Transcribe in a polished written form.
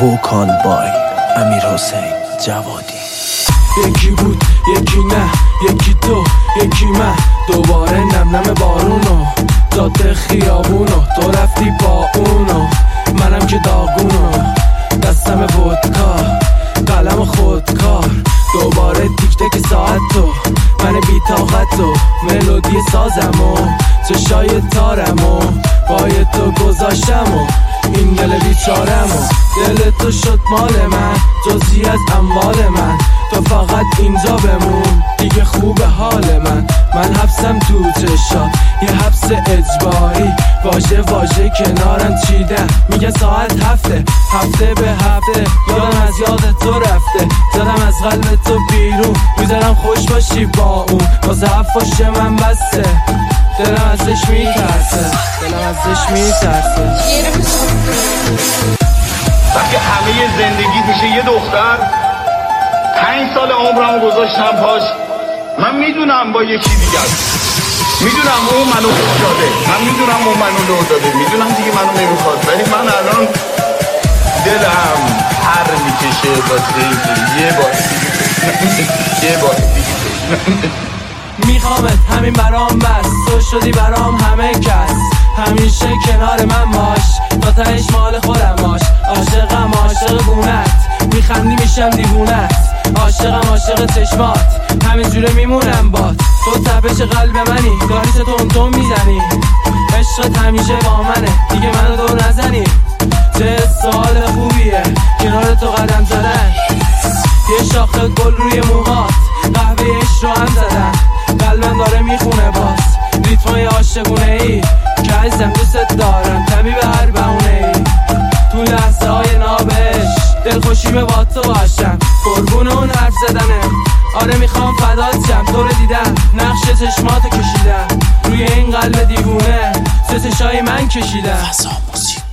وکال بای امیرحسین جوادی. یکی بود یکی نه، یکی تو یکی من، دوباره نم نم بارونو جاده خیابونو، تو رفتی با اونو منم که داغونو، دستم ودکا قلم خودکار، دوباره تیک تک ساعت تو من بی طاقت و ملودی سازم و چشای تارم و پای تو گذاشتم و این دل بیچارم و دل تو شد مال من جزی از اموال من، تو فقط اینجا بمون دیگه خوبه حال من حبسم تو چشات یه حبس اجباری، واژه واژه کنارم چیدم میگه ساعت هفته به هفته، یادم از یاد تو رفته، زدم از قلب تو بیرون، میذارم خوش باشی با اون، واسه حفاش من بسته، دلم ازش میترسه. وقتی همه زندگی میشه یه دختر، 5 سال عمرم گذاشتم پاش، من میدونم با یکی دیگه میدونم اون منو خوش داده، من میدونم اون منو لو داده، میدونم دیگه منو نمیخواد، ولی من الان دلم هر میکشه واسه اینکه یه بار دیگه میخوامت همین برام بس، تو شدی برام همه کس، همیشه کنار من باش، تا تهش مال خودم باش، عاشقم عاشق گونت، میخندی میشم دیوونت، عاشقم عاشق چشمات، همین جوره میمونم بات، تو تپش قلب منی، داریت تون میزنی، عشقت همیشه با منه، دیگه منو دور نزنی، چه سال خوبیه کنار تو قدم زدن، یه شاخه گل روی موهات، قهوه عشق رو هم زدن، قلبم داره میخونه باز ریتمای عاشقونه ای که عزیزم دوست دارم، طبیب هر بهونه ای، تو لحظه های نابش دلخوشی به با تو باشم، قربون اون حرف زدنه، آره میخوام فدات شم، تو رو دیدم نقش چشماتو کشیدم، روی این قلب دیوونه سه چشای من کشیدم.